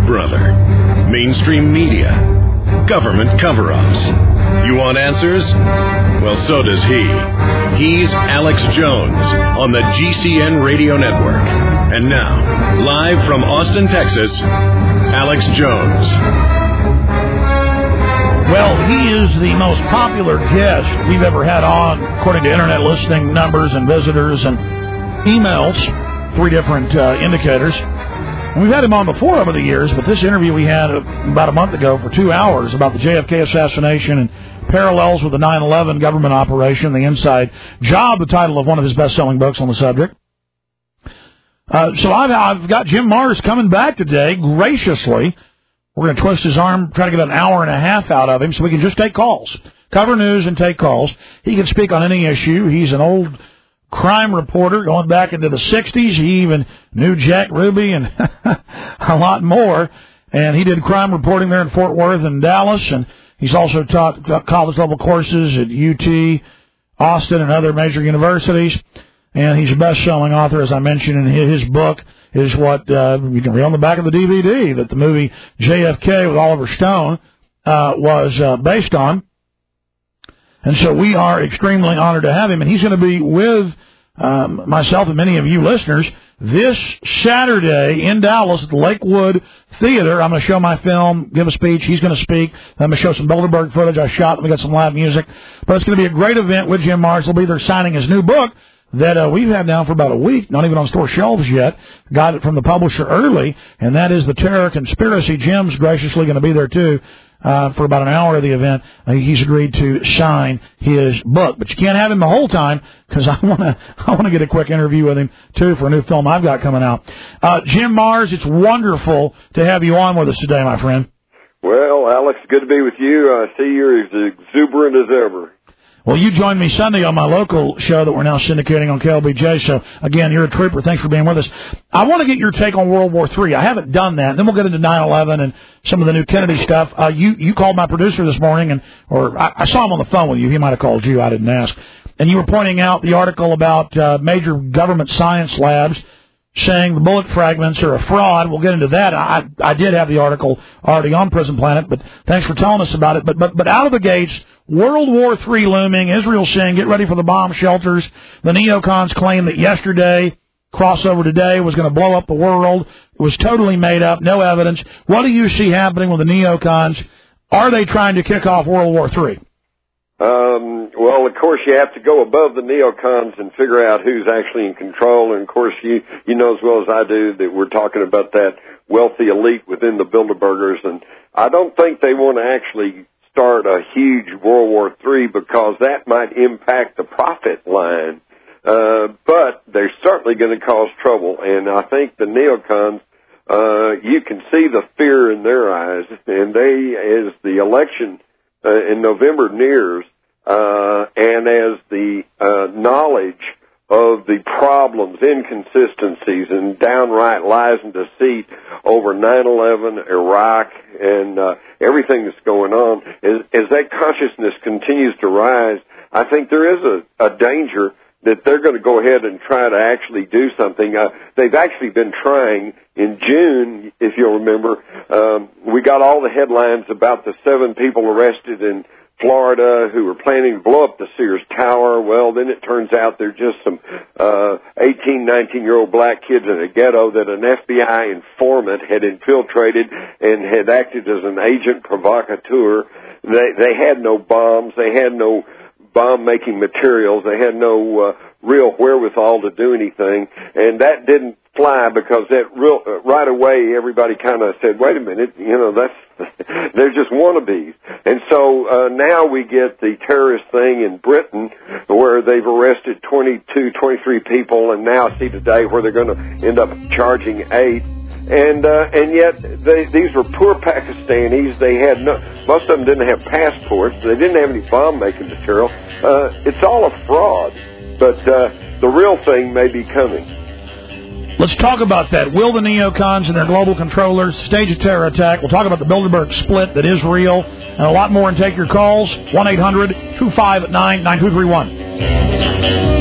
brother. Mainstream media. Government cover-ups. You want answers? Well, so does he. He's Alex Jones on the GCN Radio Network. And now, live from Austin, Texas, Alex Jones. Well, he is the most popular guest we've ever had on, according to internet listening numbers and visitors and emails, 3 different indicators. And we've had him on before over the years, but this interview we had about a month ago for 2 hours about the JFK assassination and parallels with the 9/11 government operation, The Inside Job, the title of one of his best-selling books on the subject. So I've got Jim Marrs coming back today, graciously. We're going to twist his arm, try to get an hour and a half out of him so we can just take calls. Cover news and take calls. He can speak on any issue. He's an old crime reporter going back into the 60s. He even knew Jack Ruby and a lot more. And he did crime reporting there in Fort Worth and Dallas. And he's also taught college-level courses at UT, Austin, and other major universities. And he's a best-selling author, as I mentioned, and his book is what you can read on the back of the DVD that the movie JFK with Oliver Stone was based on. And so we are extremely honored to have him. And he's going to be with myself and many of you listeners this Saturday in Dallas at the Lakewood Theater. I'm going to show my film, give a speech. He's going to speak. I'm going to show some Bilderberg footage I shot. We got some live music. But it's going to be a great event with Jim Marrs. He'll be there signing his new book that we've had now for about a week, not even on store shelves yet. Got it from the publisher early, and that is The Terror Conspiracy. Jim's graciously going to be there, too, for about an hour of the event. He's agreed to sign his book. But you can't have him the whole time because I want to get a quick interview with him, too, for a new film I've got coming out. Jim Marrs, it's wonderful to have you on with us today, my friend. Well, Alex, good to be with you. I see you're as exuberant as ever. Well, you joined me Sunday on my local show that we're now syndicating on KLBJ. So, again, you're a trooper. Thanks for being with us. I want to get your take on World War III. I haven't done that. Then we'll get into 9/11 and some of the new Kennedy stuff. You called my producer this morning, or I saw him on the phone with you. He might have called you. I didn't ask. And you were pointing out the article about major government science labs saying the bullet fragments are a fraud. We'll get into that. I did have the article already on Prison Planet, but thanks for telling us about it. But out of the gates, World War III looming, Israel saying, get ready for the bomb shelters. The neocons claim that yesterday, crossover today, was going to blow up the world. It was totally made up, no evidence. What do you see happening with the neocons? Are they trying to kick off World War III? Well, of course, you have to go above the neocons and figure out who's actually in control. And, of course, you know as well as I do that we're talking about that wealthy elite within the Bilderbergers. And I don't think they want to actually start a huge World War III because that might impact the profit line. But they're certainly going to cause trouble. And I think the neocons, you can see the fear in their eyes. And they, as the election in November nears, and as the knowledge of the problems, inconsistencies, and downright lies and deceit over 9/11, Iraq, and everything that's going on, as that consciousness continues to rise, I think there is a danger that they're going to go ahead and try to actually do something. They've actually been trying. In June, if you'll remember, we got all the headlines about the 7 people arrested in Florida who were planning to blow up the Sears Tower. Well, then it turns out they're just some 18, 19-year-old black kids in a ghetto that an FBI informant had infiltrated and had acted as an agent provocateur. They had no bombs. They had no bomb-making materials. They had no real wherewithal to do anything, and that didn't fly because right away everybody kind of said, wait a minute, they're just wannabes. And so now we get the terrorist thing in Britain where they've arrested 22, 23 people, and now see today where they're going to end up charging 8. And yet these were poor Pakistanis. They had most of them didn't have passports. They didn't have any bomb-making material. It's all a fraud, but the real thing may be coming. Let's talk about that. Will the neocons and their global controllers stage a terror attack? We'll talk about the Bilderberg split that is real, and a lot more, and take your calls. 1-800-259-9231.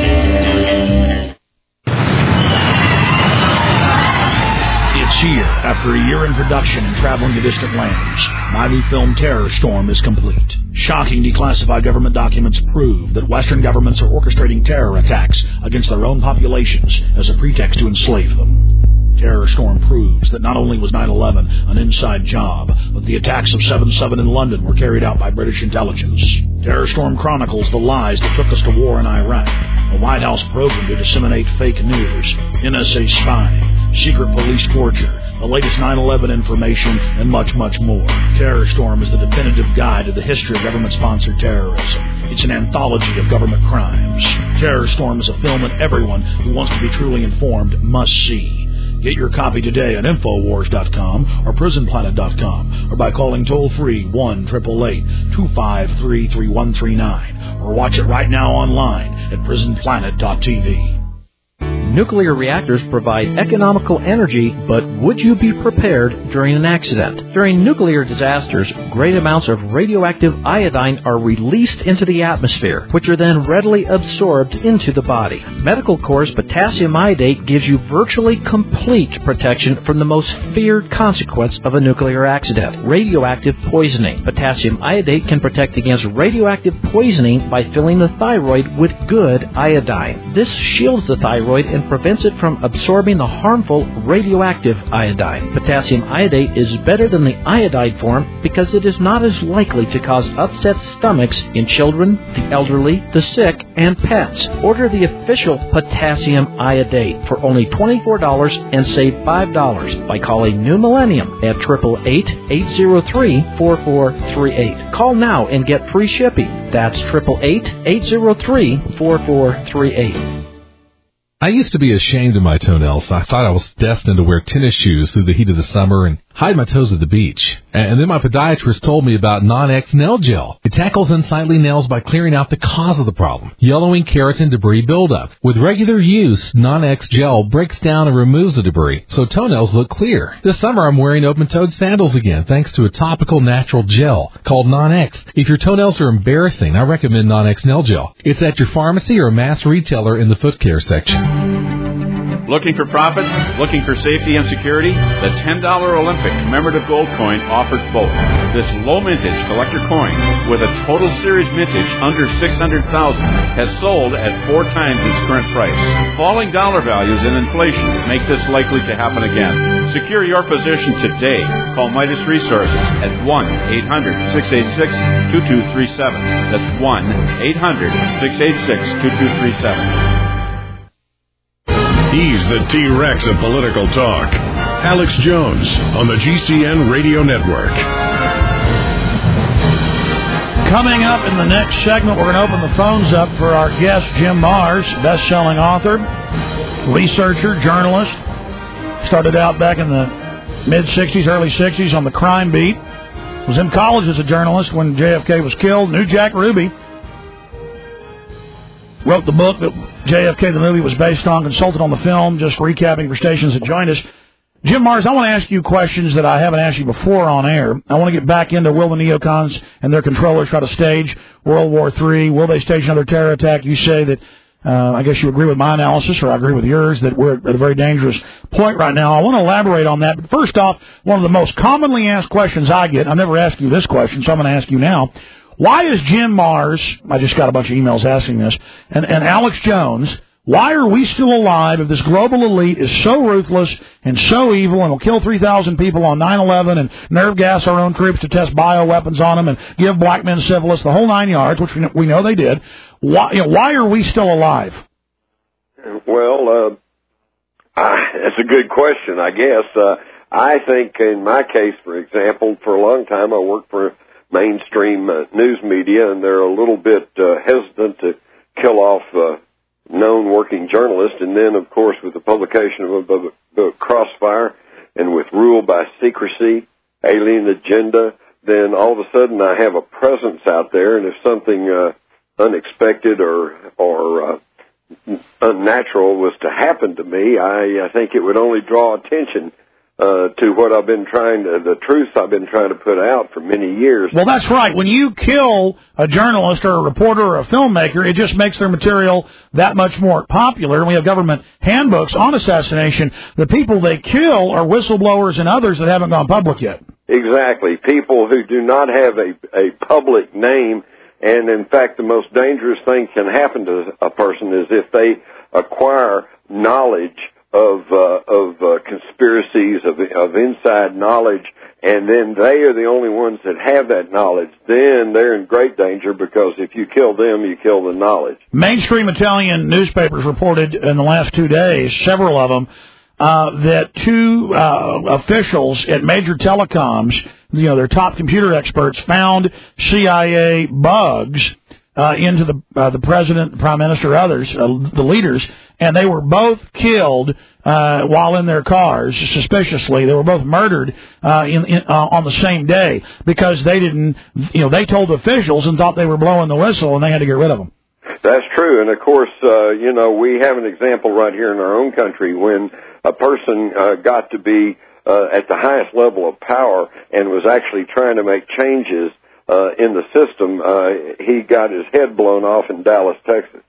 Here at After a year in production and traveling to distant lands, my new film Terror Storm is complete. Shocking declassified government documents prove that Western governments are orchestrating terror attacks against their own populations as a pretext to enslave them. Terror Storm proves that not only was 9/11 an inside job, but the attacks of 7/7 in London were carried out by British intelligence. Terror Storm chronicles the lies that took us to war in Iraq, a White House program to disseminate fake news, NSA spying, secret police torture, the latest 9/11 information, and much, much more. Terror Storm is the definitive guide to the history of government-sponsored terrorism. It's an anthology of government crimes. Terror Storm is a film that everyone who wants to be truly informed must see. Get your copy today at Infowars.com or PrisonPlanet.com or by calling toll-free 1-888-253-3139 or watch it right now online at PrisonPlanet.tv. Nuclear reactors provide economical energy, but would you be prepared during an accident? During nuclear disasters, great amounts of radioactive iodine are released into the atmosphere, which are then readily absorbed into the body. Medical Corps' potassium iodate gives you virtually complete protection from the most feared consequence of a nuclear accident, radioactive poisoning. Potassium iodate can protect against radioactive poisoning by filling the thyroid with good iodine. This shields the thyroid and prevents it from absorbing the harmful radioactive iodine. Potassium iodate is better than the iodide form because it is not as likely to cause upset stomachs in children, the elderly, the sick, and pets. Order the official potassium iodate for only $24 and save $5 by calling New Millennium at 888-803-4438. Call now and get free shipping. That's 888-803-4438. I used to be ashamed of my toenails. I thought I was destined to wear tennis shoes through the heat of the summer and hide my toes at the beach. And then my podiatrist told me about Non-X Nail Gel. It tackles unsightly nails by clearing out the cause of the problem, yellowing, keratin, debris buildup. With regular use, Non-X Gel breaks down and removes the debris, so toenails look clear. This summer I'm wearing open-toed sandals again, thanks to a topical natural gel called Non-X. If your toenails are embarrassing, I recommend Non-X Nail Gel. It's at your pharmacy or mass retailer in the foot care section. Looking for profit? Looking for safety and security? The $10 Olympic commemorative gold coin offers both. This low mintage collector coin with a total series mintage under $600,000 has sold at 4 times its current price. Falling dollar values and inflation make this likely to happen again. Secure your position today. Call Midas Resources at 1-800-686-2237. That's 1-800-686-2237. He's the T-Rex of political talk. Alex Jones on the GCN Radio Network. Coming up in the next segment, we're going to open the phones up for our guest, Jim Marrs, best-selling author, researcher, journalist. Started out back in the mid-'60s, early '60s on the crime beat. Was in college as a journalist when JFK was killed. Knew Jack Ruby. Wrote the book that JFK, the movie, was based on, consulted on the film, just recapping for stations that joined us. Jim Marrs, I want to ask you questions that I haven't asked you before on air. I want to get back into will the neocons and their controllers try to stage World War III? Will they stage another terror attack? You say that, I guess you agree with my analysis, or I agree with yours, that we're at a very dangerous point right now. I want to elaborate on that. But first off, one of the most commonly asked questions I get, I've never asked you this question, so I'm going to ask you now. Why is Jim Marrs, I just got a bunch of emails asking this, and Alex Jones, why are we still alive if this global elite is so ruthless and so evil and will kill 3,000 people on 9/11 and nerve gas our own troops to test bioweapons on them and give black men syphilis, the whole 9 yards, which we know they did? Why are we still alive? Well, that's a good question, I guess. I think in my case, for example, for a long time I worked for mainstream news media, and they're a little bit hesitant to kill off known working journalists. And then, of course, with the publication of the Crossfire and with rule by secrecy, alien agenda, then all of a sudden I have a presence out there, and if something unexpected or unnatural was to happen to me, I think it would only draw attention to what I've been the truths I've been trying to put out for many years. Well, that's right. When you kill a journalist or a reporter or a filmmaker, it just makes their material that much more popular. And we have government handbooks on assassination. The people they kill are whistleblowers and others that haven't gone public yet. Exactly. People who do not have a public name. And, in fact, the most dangerous thing can happen to a person is if they acquire knowledge of conspiracies, of inside knowledge, and then they are the only ones that have that knowledge, then they're in great danger, because if you kill them, you kill the knowledge. Mainstream Italian newspapers reported in the last 2 days, several of them, that two officials at major telecoms, their top computer experts, found CIA bugs into the president, the prime minister, others, the leaders, and they were both killed while in their cars, suspiciously. They were both murdered on the same day because they didn't, they told officials and thought they were blowing the whistle, and they had to get rid of them. That's true, and of course, we have an example right here in our own country when a person got to be at the highest level of power and was actually trying to make changes in the system. He got his head blown off in Dallas, Texas.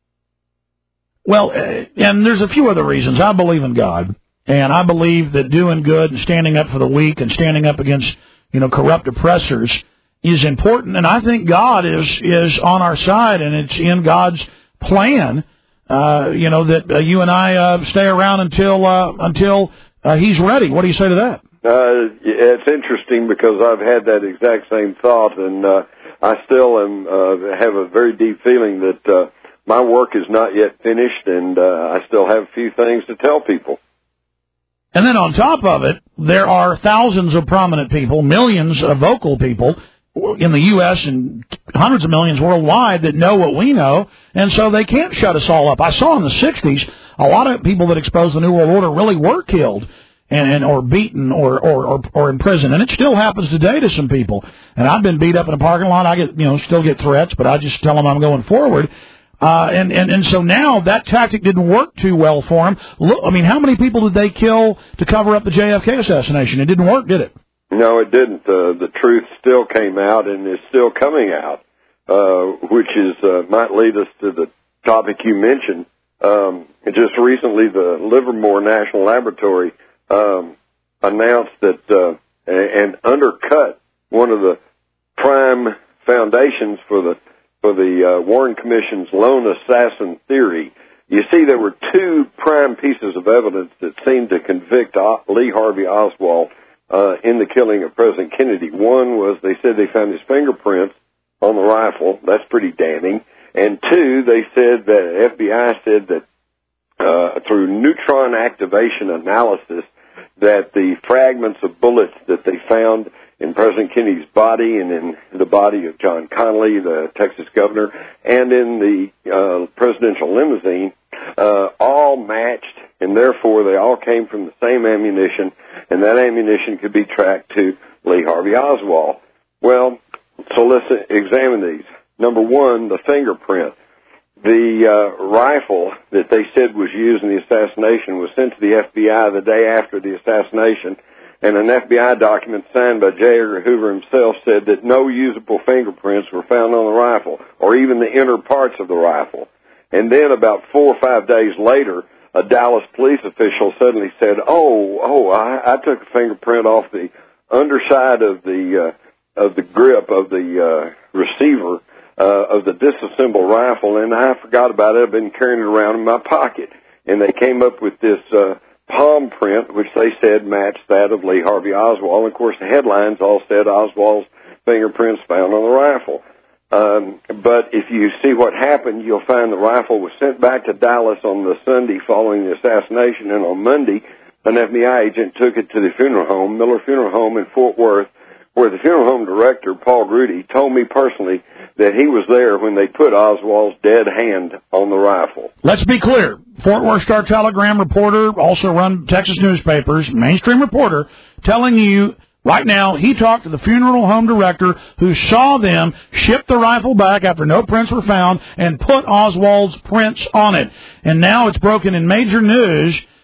Well, and there's a few other reasons. I believe in God, and I believe that doing good and standing up for the weak and standing up against, corrupt oppressors is important. And I think God is on our side, and it's in God's plan, that you and I stay around until He's ready. What do you say to that? It's interesting because I've had that exact same thought, and I still have a very deep feeling that my work is not yet finished, and I still have a few things to tell people. And then on top of it, there are thousands of prominent people, millions of vocal people in the U.S. and hundreds of millions worldwide that know what we know, and so they can't shut us all up. I saw in the 60s a lot of people that exposed the New World Order really were killed and or beaten or in prison, and it still happens today to some people. And I've been beat up in a parking lot. I still get threats, but I just tell them I'm going forward. And so now that tactic didn't work too well for them. Look, how many people did they kill to cover up the JFK assassination? It didn't work, did it? No, it didn't. The truth still came out and is still coming out, which might lead us to the topic you mentioned. Just recently, the Livermore National Laboratory announced that and undercut one of the prime foundations for the Warren Commission's lone assassin theory. You see, there were two prime pieces of evidence that seemed to convict Lee Harvey Oswald in the killing of President Kennedy. One was they said they found his fingerprints on the rifle. That's pretty damning. And two, they said that FBI said that through neutron activation analysis that the fragments of bullets that they found in President Kennedy's body and in the body of John Connally, the Texas governor, and in the presidential limousine, all matched, and therefore they all came from the same ammunition, and that ammunition could be tracked to Lee Harvey Oswald. Well, so let's examine these. Number one, the fingerprint. The rifle that they said was used in the assassination was sent to the FBI the day after the assassination, and an FBI document signed by J. Edgar Hoover himself said that no usable fingerprints were found on the rifle, or even the inner parts of the rifle. And then about 4 or 5 days later, a Dallas police official suddenly said, I took a fingerprint off the underside of the grip of the receiver of the disassembled rifle, and I forgot about it. I've been carrying it around in my pocket. And they came up with this palm print, which they said matched that of Lee Harvey Oswald. And, of course, the headlines all said Oswald's fingerprints found on the rifle. But if you see what happened, you'll find the rifle was sent back to Dallas on the Sunday following the assassination, and on Monday, an FBI agent took it to the funeral home, Miller Funeral Home in Fort Worth, where the funeral home director, Paul Grudy, told me personally that he was there when they put Oswald's dead hand on the rifle. Let's be clear. Fort Worth Star-Telegram reporter, also run Texas newspapers, mainstream reporter, telling you right now he talked to the funeral home director who saw them ship the rifle back after no prints were found and put Oswald's prints on it. And now it's broken in major news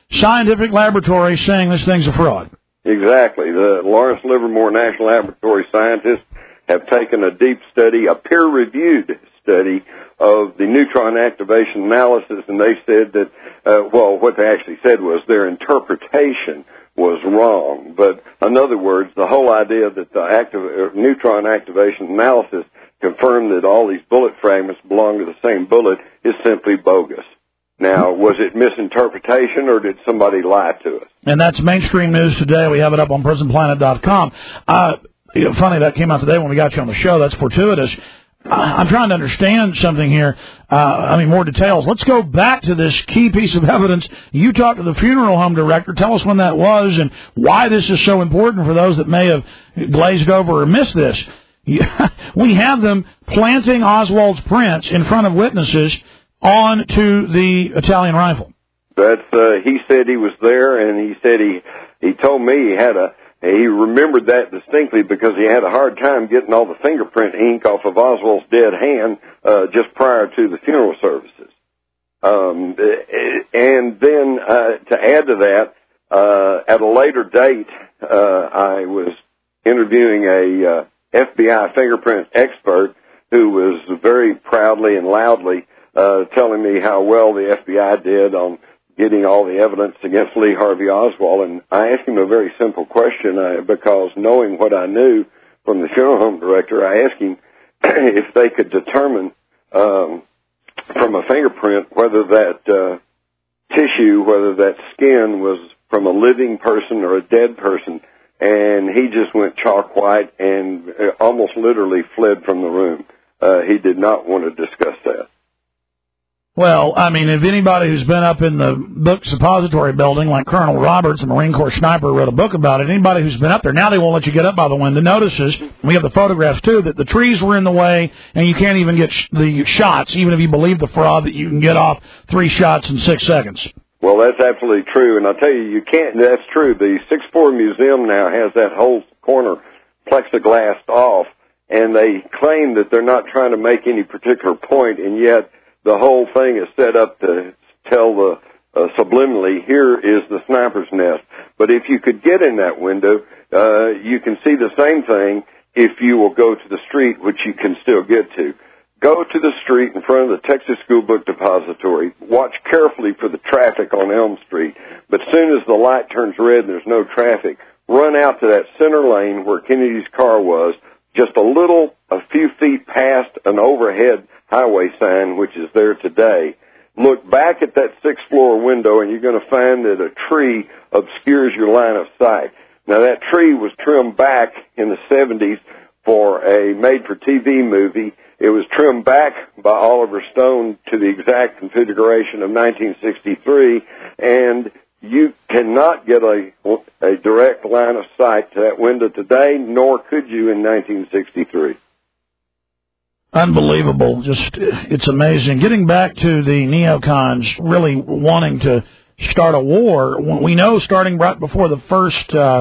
scientific laboratory saying this thing's a fraud. Exactly. The Lawrence Livermore National Laboratory scientists have taken a deep study, a peer-reviewed study of the neutron activation analysis, and they said that, what they actually said was their interpretation was wrong. But in other words, the whole idea that the neutron activation analysis confirmed that all these bullet fragments belong to the same bullet is simply bogus. Now, was it misinterpretation, or did somebody lie to us? And that's mainstream news today. We have it up on PrisonPlanet.com. Funny, that came out today when we got you on the show. That's fortuitous. I'm trying to understand something here. More details. Let's go back to this key piece of evidence. You talked to the funeral home director. Tell us when that was and why this is so important for those that may have glazed over or missed this. We have them planting Oswald's prints in front of witnesses onto the Italian rifle. He said he was there, and he said he told me he remembered that distinctly because he had a hard time getting all the fingerprint ink off of Oswald's dead hand just prior to the funeral services. And then to add to that, at a later date, I was interviewing a FBI fingerprint expert who was very proudly and loudly telling me how well the FBI did on getting all the evidence against Lee Harvey Oswald. And I asked him a very simple question because knowing what I knew from the funeral home director, I asked him if they could determine from a fingerprint whether that tissue, whether that skin was from a living person or a dead person. And he just went chalk white and almost literally fled from the room. He did not want to discuss that. Well, if anybody who's been up in the book suppository building, like Colonel Roberts, a Marine Corps sniper, wrote a book about it, anybody who's been up there, now they won't let you get up by the window, notices, we have the photographs too, that the trees were in the way, and you can't even get the shots, even if you believe the fraud, that you can get off 3 shots in 6 seconds. Well, that's absolutely true, and I'll tell you can't, that's true. The 6-4 Museum now has that whole corner plexiglassed off, and they claim that they're not trying to make any particular point, and yet the whole thing is set up to tell subliminally, here is the sniper's nest. But if you could get in that window, you can see the same thing if you will go to the street, which you can still get to. Go to the street in front of the Texas School Book Depository. Watch carefully for the traffic on Elm Street. But as soon as the light turns red and there's no traffic, run out to that center lane where Kennedy's car was, just a few feet past an overhead highway sign, which is there today. Look back at that 6th floor window, and you're going to find that a tree obscures your line of sight. Now, that tree was trimmed back in the 70s for a made-for-TV movie. It was trimmed back by Oliver Stone to the exact configuration of 1963, and you cannot get a direct line of sight to that window today, nor could you in 1963. Unbelievable. It's amazing. Getting back to the neocons really wanting to start a war, we know starting right before the first,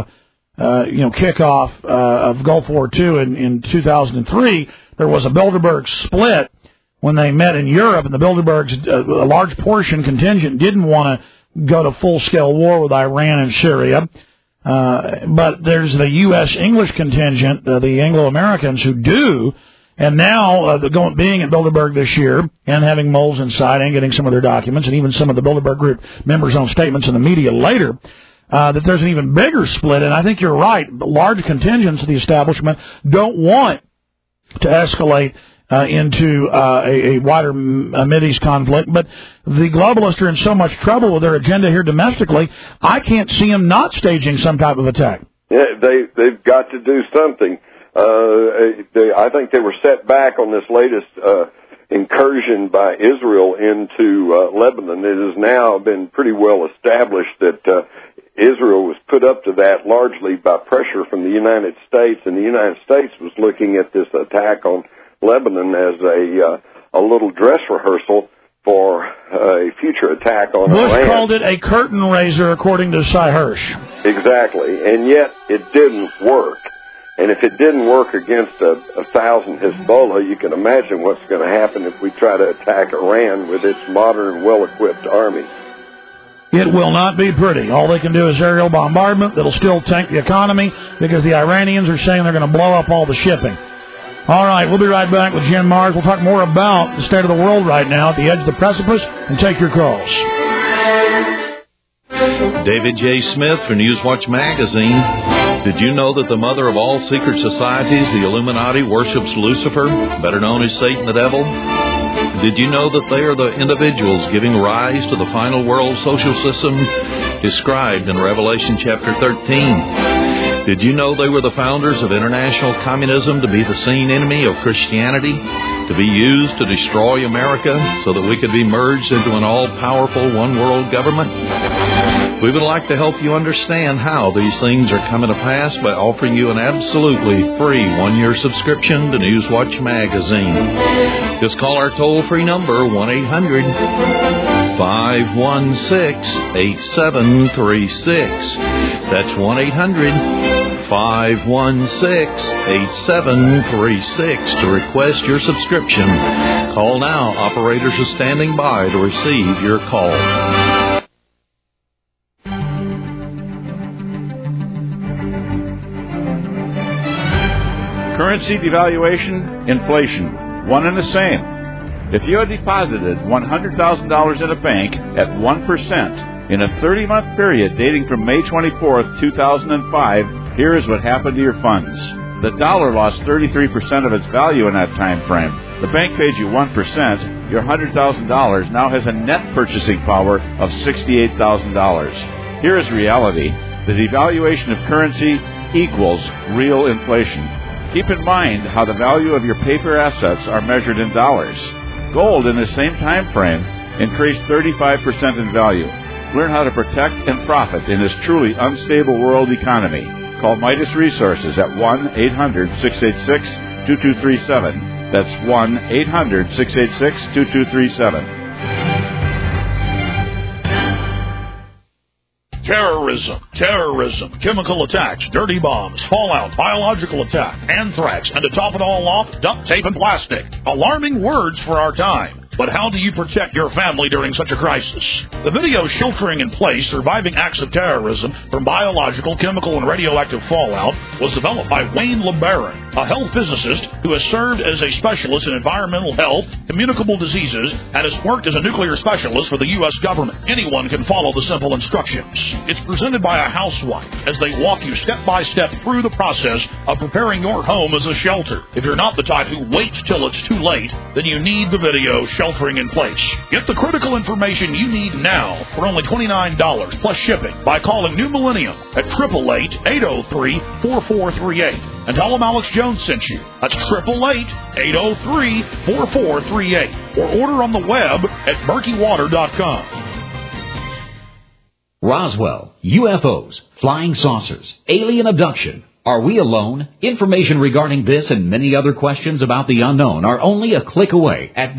kickoff of Gulf War II in 2003, there was a Bilderberg split when they met in Europe, and the Bilderbergs, a large contingent, didn't want to go to full-scale war with Iran and Syria. But there's the U.S. English contingent, the Anglo-Americans, who do. And now, being at Bilderberg this year and having moles inside and getting some of their documents and even some of the Bilderberg Group members' own statements in the media later, that there's an even bigger split. And I think you're right. Large contingents of the establishment don't want to escalate into a wider Mideast conflict. But the globalists are in so much trouble with their agenda here domestically, I can't see them not staging some type of attack. Yeah, they've got to do something. I think they were set back on this latest incursion by Israel into Lebanon. It has now been pretty well established that Israel was put up to that largely by pressure from the United States, and the United States was looking at this attack on Lebanon as a little dress rehearsal for a future attack on Iran. Bush called it a curtain raiser, according to Cy Hirsch. Exactly, and yet it didn't work. And if it didn't work against 1,000 Hezbollah, you can imagine what's going to happen if we try to attack Iran with its modern, well-equipped army. It will not be pretty. All they can do is aerial bombardment that'll still tank the economy because the Iranians are saying they're going to blow up all the shipping. All right, we'll be right back with Jim Marrs. We'll talk more about the state of the world right now at the edge of the precipice and take your calls. David J. Smith for Newswatch Magazine. Did you know that the mother of all secret societies, the Illuminati, worships Lucifer, better known as Satan the Devil? Did you know that they are the individuals giving rise to the final world social system described in Revelation chapter 13? Did you know they were the founders of international communism to be the seen enemy of Christianity, to be used to destroy America so that we could be merged into an all-powerful one-world government? We would like to help you understand how these things are coming to pass by offering you an absolutely free one-year subscription to Newswatch Magazine. Just call our toll-free number, 1-800-516-8736. That's 1-800-516-8736 to request your subscription. Call now. Operators are standing by to receive your call. Currency devaluation, inflation, one and the same. If you had deposited $100,000 in a bank at 1% in a 30-month period dating from May 24th, 2005, here is what happened to your funds. The dollar lost 33% of its value in that time frame. The bank paid you 1%. Your $100,000 now has a net purchasing power of $68,000. Here is reality. The devaluation of currency equals real inflation. Keep in mind how the value of your paper assets are measured in dollars. Gold in the same time frame increased 35% in value. Learn how to protect and profit in this truly unstable world economy. Call Midas Resources at 1-800-686-2237. That's 1-800-686-2237. Terrorism, chemical attacks, dirty bombs, fallout, biological attack, anthrax, and to top it all off, duct tape and plastic. Alarming words for our time. But how do you protect your family during such a crisis? The video Sheltering in Place, Surviving Acts of Terrorism from Biological, Chemical, and Radioactive Fallout was developed by Wayne LeBaron, a health physicist who has served as a specialist in environmental health, communicable diseases, and has worked as a nuclear specialist for the U.S. government. Anyone can follow the simple instructions. It's presented by a housewife as they walk you step by step through the process of preparing your home as a shelter. If you're not the type who waits till it's too late, then you need the video Sheltering in Place. Get the critical information you need now for only $29 plus shipping by calling New Millennium at 888-803-4438 and tell them Alex Jones sent you. That's 888-803-4438 or order on the web at murkywater.com. Roswell, UFOs, flying saucers, alien abduction. Are we alone? Information regarding this and many other questions about the unknown are only a click away at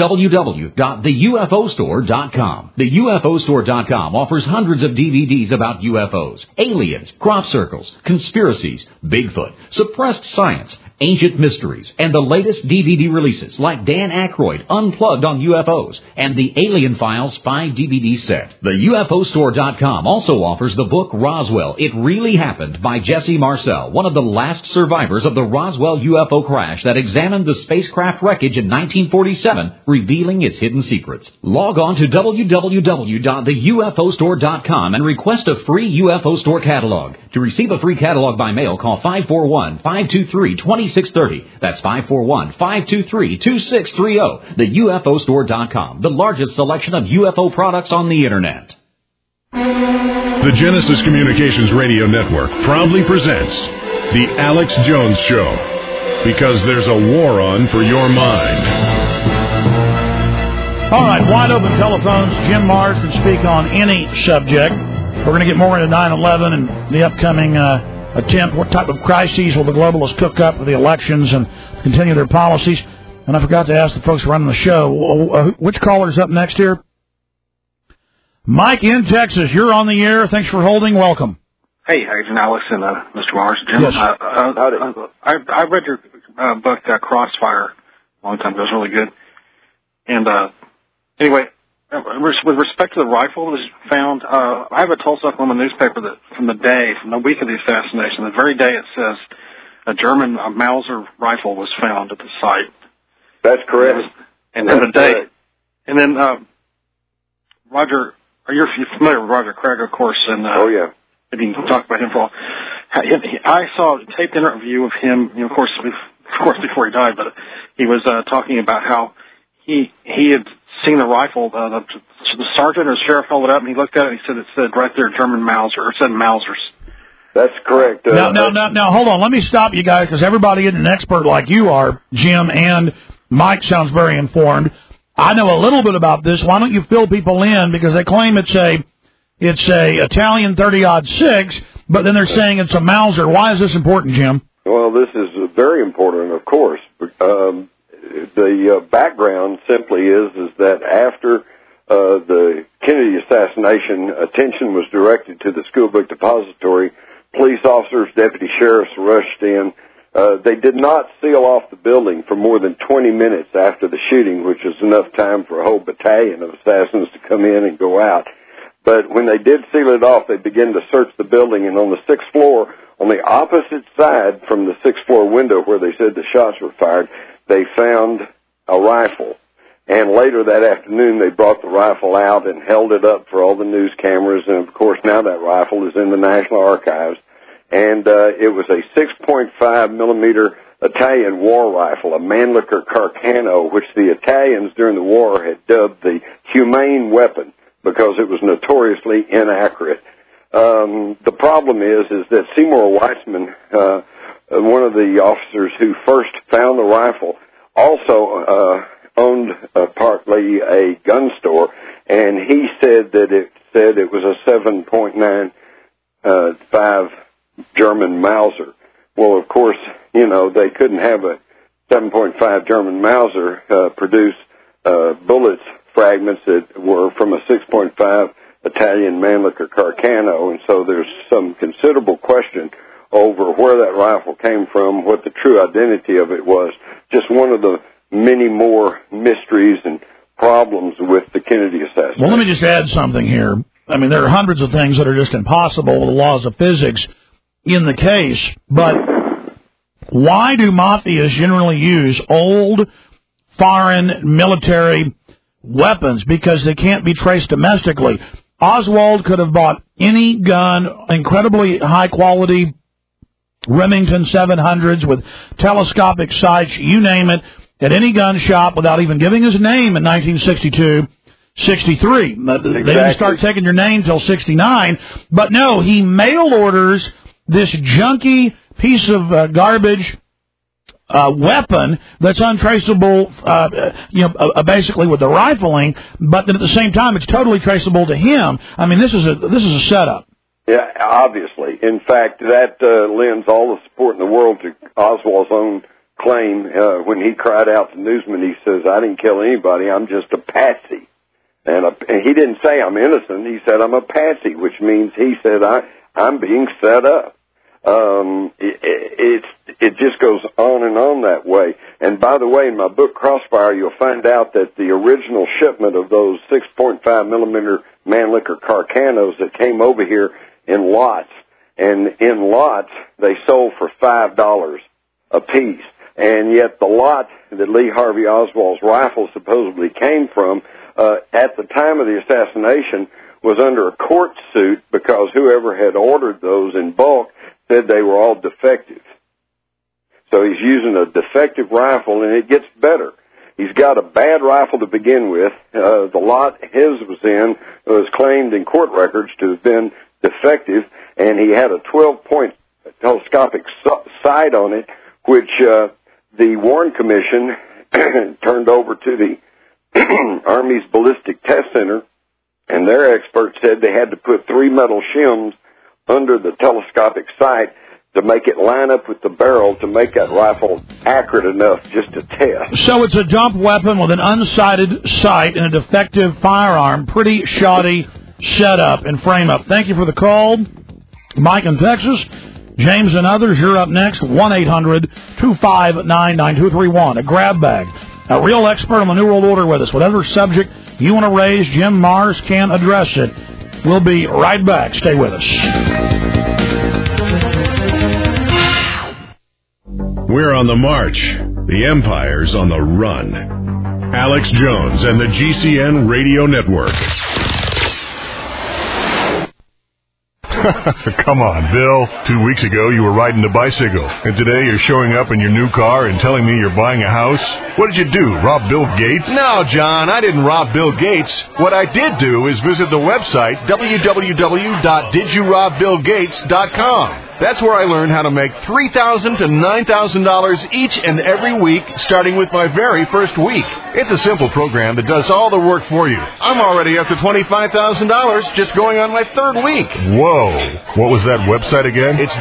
www.theufostore.com. TheUFOstore.com offers hundreds of DVDs about UFOs, aliens, crop circles, conspiracies, Bigfoot, suppressed science, ancient mysteries, and the latest DVD releases like Dan Aykroyd Unplugged on UFOs and the Alien Files 5-DVD set. The UFOstore.com also offers the book Roswell, It Really Happened by Jesse Marcel, one of the last survivors of the Roswell UFO crash that examined the spacecraft wreckage in 1947, revealing its hidden secrets. Log on to www.theufostore.com and request a free UFO Store catalog. To receive a free catalog by mail, call 541-523-2630. That's 541-523-2630. TheUFOstore.com, the largest selection of UFO products on the Internet. The Genesis Communications Radio Network proudly presents The Alex Jones Show, because there's a war on for your mind. All right, wide open telephones. Jim Marrs can speak on any subject. We're going to get more into 9/11 and the upcoming attempt. What type of crises will the globalists cook up with the elections and continue their policies? And I forgot to ask the folks running the show, which caller's up next here? Mike in Texas, you're on the air. Thanks for holding. Welcome. Hey, Agent Alex and Mr. Marrs. Jim, yes. I read your book, Crossfire, a long time ago. It was really good. And anyway, with respect to the rifle that was found, I have a Tulsa Oklahoma newspaper that from the week of the assassination, the very day it says a German Mauser rifle was found at the site. That's correct. And then Roger, you're familiar with Roger Craig, of course, and oh yeah, if you can talk about him for a while. I saw a taped interview of him, of course before he died, but he was talking about how he had seen the rifle. The sergeant or the sheriff held it up, and he looked at it, and he said it said right there German Mauser, or it said Mausers. That's correct. Now, hold on. Let me stop you guys, because everybody isn't an expert like you are, Jim, and Mike sounds very informed. I know a little bit about this. Why don't you fill people in, because they claim it's a Italian 30-06, but then they're saying it's a Mauser. Why is this important, Jim? Well, this is very important, of course. The background simply is that after the Kennedy assassination, attention was directed to the school book depository. Police officers, deputy sheriffs rushed in. They did not seal off the building for more than 20 minutes after the shooting, which was enough time for a whole battalion of assassins to come in and go out. But when they did seal it off, they began to search the building, and on the 6th floor, on the opposite side from the 6th floor window where they said the shots were fired, they found a rifle. And later that afternoon, they brought the rifle out and held it up for all the news cameras, and of course now that rifle is in the National Archives. And it was a 6.5 millimeter Italian war rifle, a Mannlicher Carcano, which the Italians during the war had dubbed the humane weapon because it was notoriously inaccurate. The problem is that Seymour Weissman, one of the officers who first found the rifle, also owned partly a gun store, and he said that it was a 7.95 German Mauser. Well, of course, they couldn't have a 7.5 German Mauser produce bullets fragments that were from a 6.5 Italian Mannlicher Carcano, and so there's some considerable question over where that rifle came from, what the true identity of it was. Just one of the many more mysteries and problems with the Kennedy assassination. Well, let me just add something here. I mean, there are hundreds of things that are just impossible with the laws of physics in the case, but why do mafias generally use old foreign military weapons? Because they can't be traced domestically. Oswald could have bought any gun, incredibly high-quality Remington 700s with telescopic sights, you name it, at any gun shop without even giving his name in 1962, 63. Exactly. They didn't start taking your name till 69. But no, he mail orders this junky piece of garbage weapon that's untraceable, basically with the rifling, but then at the same time it's totally traceable to him. I mean, this is a setup. Yeah, obviously. In fact, that lends all the support in the world to Oswald's own claim. When he cried out to newsmen, he says, "I didn't kill anybody, I'm just a patsy." And he didn't say I'm innocent, he said I'm a patsy, which means he said I'm being set up. It just goes on and on that way. And by the way, in my book Crossfire, you'll find out that the original shipment of those 6.5 millimeter Mannlicher Carcanos that came over here in lots, and in lots they sold for $5 a piece. And yet the lot that Lee Harvey Oswald's rifle supposedly came from, at the time of the assassination, was under a court suit because whoever had ordered those in bulk said they were all defective. So he's using a defective rifle, and it gets better. He's got a bad rifle to begin with. The lot his was in was claimed in court records to have been defective, and he had a 12-point telescopic sight on it, which the Warren Commission turned over to the Army's Ballistic Test Center, and their experts said they had to put 3 metal shims under the telescopic sight to make it line up with the barrel to make that rifle accurate enough just to test. So it's a dump weapon with an unsighted sight and a defective firearm. Pretty shoddy setup and frame-up. Thank you for the call. Mike in Texas, James and others, you're up next. 1-800-259-9231. A grab bag A real expert on the New World Order with us. Whatever subject you want to raise, Jim Marrs can address it. We'll be right back. Stay with us. We're on the march. The Empire's on the run. Alex Jones and the GCN Radio Network. Come on, Bill. 2 weeks ago, you were riding a bicycle. And today, you're showing up in your new car and telling me you're buying a house? What did you do, rob Bill Gates? No, John, I didn't rob Bill Gates. What I did do is visit the website, www.didyourobBillGates.com. That's where I learned how to make $3,000 to $9,000 each and every week, starting with my very first week. It's a simple program that does all the work for you. I'm already up to $25,000 just going on my third week. Whoa. What was that website again? It's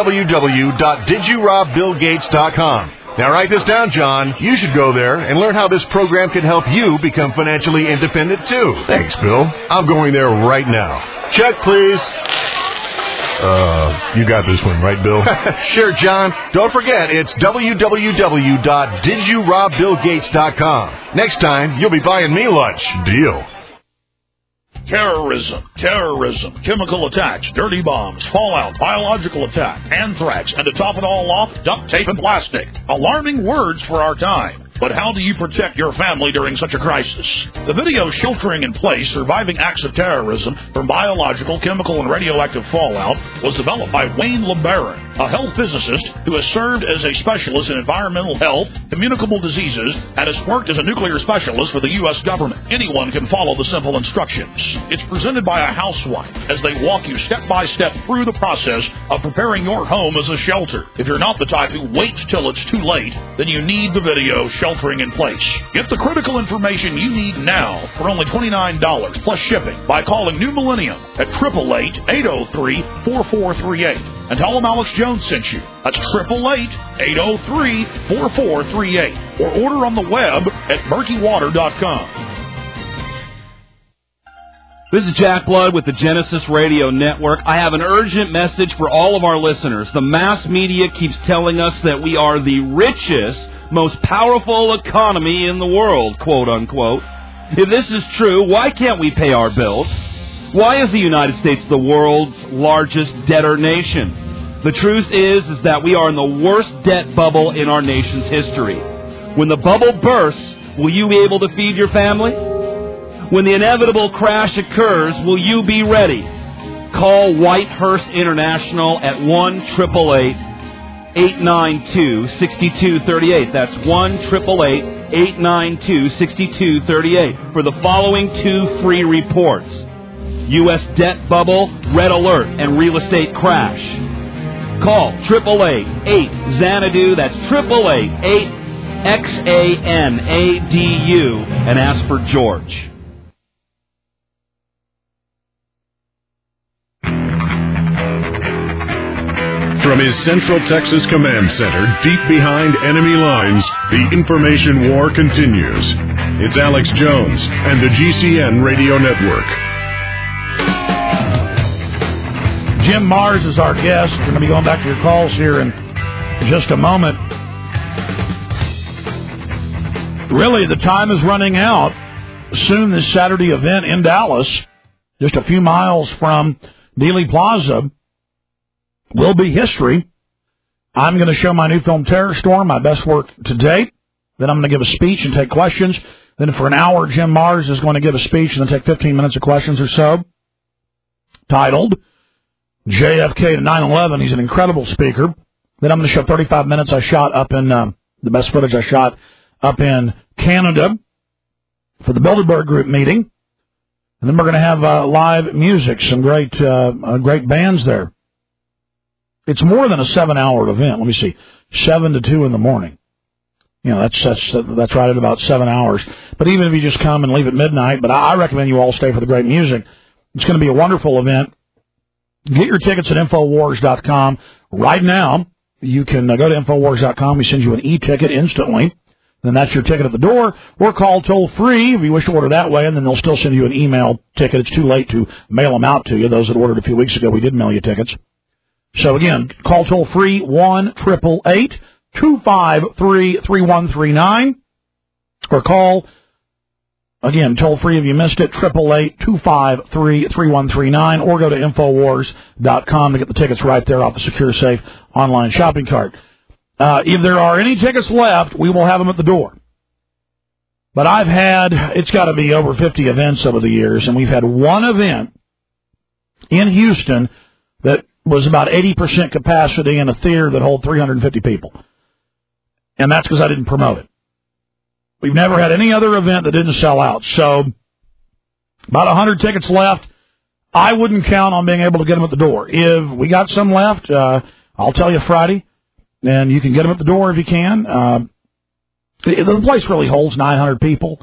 www.didyourobBillGates.com. Now write this down, John. You should go there and learn how this program can help you become financially independent, too. Thanks, Bill. I'm going there right now. Check, please. You got this one, right, Bill? Sure, John. Don't forget, it's www.didyourobBillGates.com. Next time, you'll be buying me lunch. Deal. Terrorism, chemical attacks, dirty bombs, fallout, biological attack, anthrax, and to top it all off, duct tape and plastic. Alarming words for our time. But how do you protect your family during such a crisis? The video Sheltering in Place, Surviving Acts of Terrorism from Biological, Chemical, and Radioactive Fallout was developed by Wayne LeBaron, a health physicist who has served as a specialist in environmental health, communicable diseases, and has worked as a nuclear specialist for the U.S. government. Anyone can follow the simple instructions. It's presented by a housewife as they walk you step by step through the process of preparing your home as a shelter. If you're not the type who waits till it's too late, then you need the video Sheltering in Place. Get the critical information you need now for only $29 plus shipping by calling New Millennium at 888-803-4438 and tell them Alex Jones sent you. That's 888-803-4438 or order on the web at murkywater.com. This is Jack Blood with the Genesis Radio Network. I have an urgent message for all of our listeners. The mass media keeps telling us that we are the richest, most powerful economy in the world, quote unquote. If this is true, why can't we pay our bills? Why is the United States the world's largest debtor nation? The truth is that we are in the worst debt bubble in our nation's history. When the bubble bursts, will you be able to feed your family? When the inevitable crash occurs, will you be ready? Call Whitehurst International at 1-888-892-6238. That's 1-888-892-6238 for the following 2 free reports. U.S. debt bubble, red alert, and real estate crash. Call 888-8-XANADU. That's 888-8-XANADU and ask for George. From his Central Texas Command Center, deep behind enemy lines, the information war continues. It's Alex Jones and the GCN Radio Network. Jim Marrs is our guest. We're going to be going back to your calls here in just a moment. Really, the time is running out. Soon, this Saturday event in Dallas, just a few miles from Dealey Plaza, will be history. I'm going to show my new film, Terror Storm, my best work to date. Then I'm going to give a speech and take questions. Then for an hour, Jim Marrs is going to give a speech and then take 15 minutes of questions or so, titled JFK to 9/11. He's an incredible speaker. Then I'm going to show 35 minutes I shot up in, the best footage I shot up in Canada for the Bilderberg Group meeting. And then we're going to have live music, some great bands there. It's more than a 7-hour event. Let me see, 7 to 2 in the morning. You know, that's right at about 7 hours. But even if you just come and leave at midnight, but I recommend you all stay for the great music. It's going to be a wonderful event. Get your tickets at Infowars.com right now. You can go to Infowars.com. We send you an e-ticket instantly. Then that's your ticket at the door. Or call toll-free if you wish to order that way, and then they'll still send you an email ticket. It's too late to mail them out to you. Those that ordered a few weeks ago, we did mail you tickets. So, again, call toll-free 1-888-253-3139. Or call, again, toll free if you missed it, 888-253-3139, or go to Infowars.com to get the tickets right there off the Secure Safe online shopping cart. If there are any tickets left, we will have them at the door. But I've had, it's got to be over 50 events over the years, and we've had one event in Houston that was about 80% capacity in a theater that holds 350 people. And that's because I didn't promote it. We've never had any other event that didn't sell out. So about 100 tickets left. I wouldn't count on being able to get them at the door. If we got some left, I'll tell you Friday, and you can get them at the door if you can. The place really holds 900 people.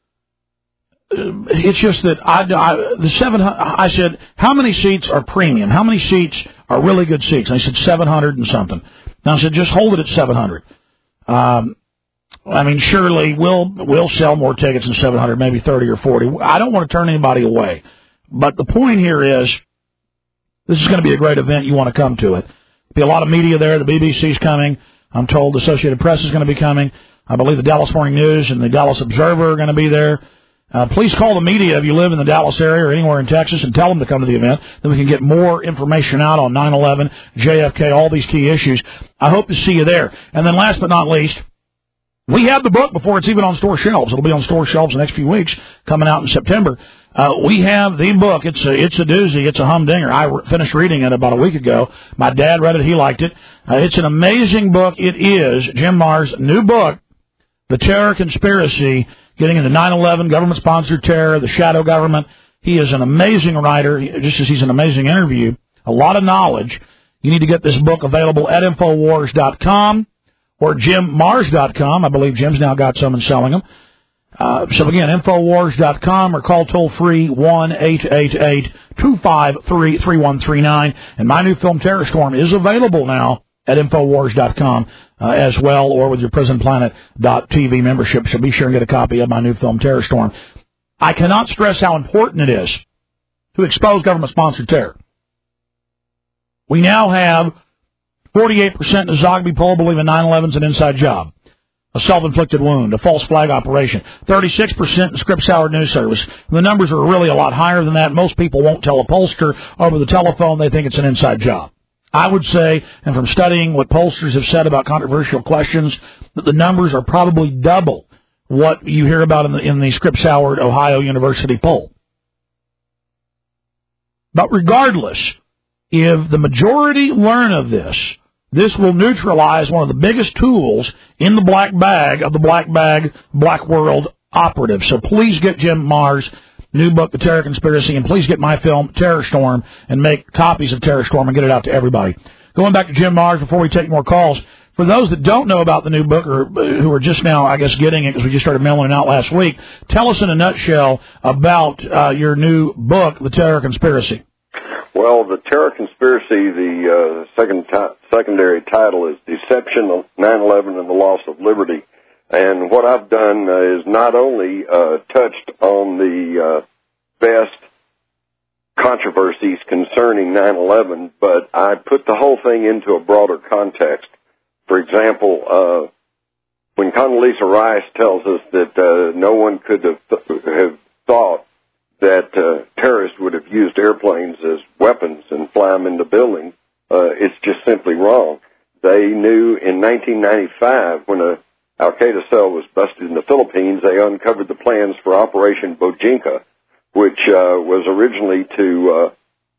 It's just that the 700. I said, how many seats are premium? How many seats are really good seats? And I said 700 and something. And I said, just hold it at 700. I mean, surely we'll sell more tickets than 700, maybe 30 or 40. I don't want to turn anybody away. But the point here is, this is going to be a great event. You want to come to it. There'll be a lot of media there. The BBC's coming. I'm told the Associated Press is going to be coming. I believe the Dallas Morning News and the Dallas Observer are going to be there. Please call the media if you live in the Dallas area or anywhere in Texas and tell them to come to the event. Then we can get more information out on 9/11, JFK, all these key issues. I hope to see you there. And then last but not least, we have the book before it's even on store shelves. It'll be on store shelves the next few weeks, coming out in September. We have the book. It's a doozy. It's a humdinger. I finished reading it about a week ago. My dad read it. He liked it. It's an amazing book. It is Jim Marr's new book, The Terror Conspiracy, getting into 9/11, government-sponsored terror, the shadow government. He is an amazing writer, just as he's an amazing interview. A lot of knowledge. You need to get this book available at Infowars.com or JimMarrs.com. I believe Jim's now got some and selling them. So again, Infowars.com or call toll-free 1-888-253-3139. And my new film, Terror Storm, is available now at Infowars.com as well, or with your PrisonPlanet.tv membership. So be sure and get a copy of my new film, Terror Storm. I cannot stress how important it is to expose government-sponsored terror. We now have 48% in the Zogby poll believe in 9/11's an inside job, a self-inflicted wound, a false flag operation. 36% in Scripps Howard News Service. The numbers are really a lot higher than that. Most people won't tell a pollster over the telephone they think it's an inside job. I would say, and from studying what pollsters have said about controversial questions, that the numbers are probably double what you hear about in the Scripps Howard Ohio University poll. But regardless, if the majority learn of this, this will neutralize one of the biggest tools in the black bag of the black world operative. So please get Jim Marr's new book, The Terror Conspiracy, and please get my film, Terror Storm, and make copies of Terror Storm and get it out to everybody. Going back to Jim Marrs before we take more calls, for those that don't know about the new book or who are just now, I guess, getting it because we just started mailing it out last week, tell us in a nutshell about your new book, The Terror Conspiracy. Well, The Terror Conspiracy, the secondary title is Deception of 9/11 and the Loss of Liberty. And what I've done is not only touched on the best controversies concerning 9/11, but I put the whole thing into a broader context. For example, when Condoleezza Rice tells us that no one could have thought that terrorists would have used airplanes as weapons and fly them into buildings, it's just simply wrong. They knew in 1995 when a Al-Qaeda cell was busted in the Philippines, they uncovered the plans for Operation Bojinka, which was originally to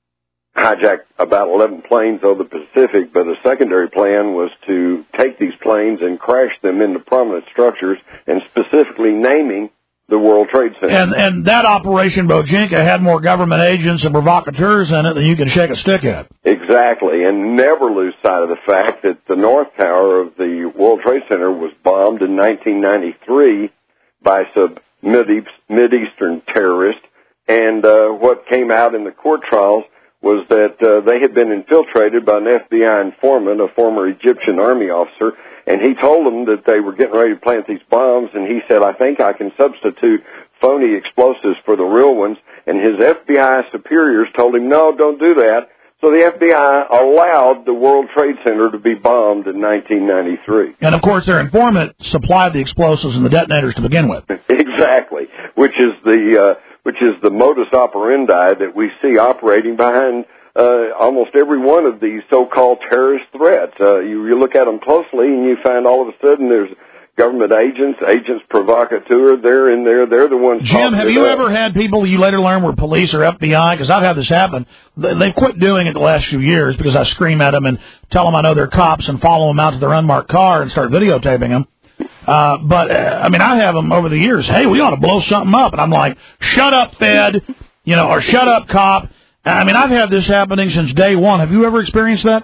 hijack about 11 planes over the Pacific, but a secondary plan was to take these planes and crash them into prominent structures, and specifically naming the World Trade Center. And that Operation Bojinka had more government agents and provocateurs in it than you can shake a stick at. Exactly, and never lose sight of the fact that the North Tower of the World Trade Center was bombed in 1993 by some Mideastern terrorists, and what came out in the court trials was that they had been infiltrated by an FBI informant, a former Egyptian army officer, and he told them that they were getting ready to plant these bombs, and he said, I think I can substitute phony explosives for the real ones, and his FBI superiors told him, no, don't do that, So the FBI allowed the World Trade Center to be bombed in 1993. And, of course, their informant supplied the explosives and the detonators to begin with. Exactly, which is the modus operandi that we see operating behind almost every one of these so-called terrorist threats. You look at them closely, and you find all of a sudden there's government agents provocateur, they're in there, they're the ones. Jim, have you ever had people you later learn were police or FBI? Because I've had this happen. They've quit doing it the last few years because I scream at them and tell them I know they're cops and follow them out to their unmarked car and start videotaping them. But I have them over the years. Hey, we ought to blow something up. And I'm like, shut up, Fed, or shut up, cop. I've had this happening since day one. Have you ever experienced that?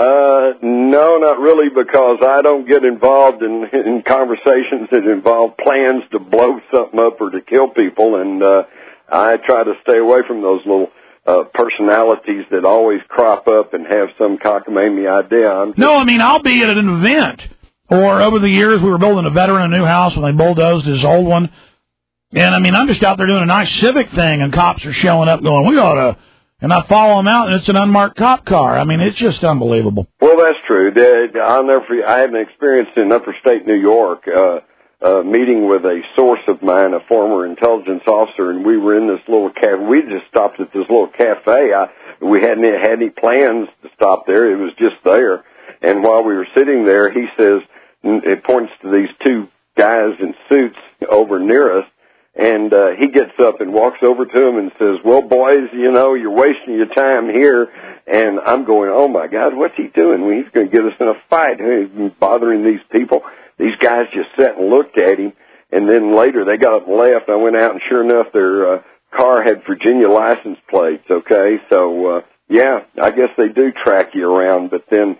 No, not really, because I don't get involved in conversations that involve plans to blow something up or to kill people, and I try to stay away from those little personalities that always crop up and have some cockamamie idea. I'll be at an event, or over the years we were building a veteran a new house when they bulldozed his old one, and I'm just out there doing a nice civic thing, and cops are showing up going, we ought to. And I follow them out, and it's an unmarked cop car. It's just unbelievable. Well, that's true. I had an experience in upper state New York, meeting with a source of mine, a former intelligence officer, and we were in this little cafe. We just stopped at this little cafe. We hadn't had any plans to stop there. It was just there. And while we were sitting there, he says, it points to these two guys in suits over near us, and he gets up and walks over to him and says, well, boys, you're wasting your time here. And I'm going, oh, my God, what's he doing? He's going to get us in a fight. He's bothering these people. These guys just sat and looked at him. And then later they got up and left. I went out, and sure enough, their car had Virginia license plates, okay? So, I guess they do track you around. But then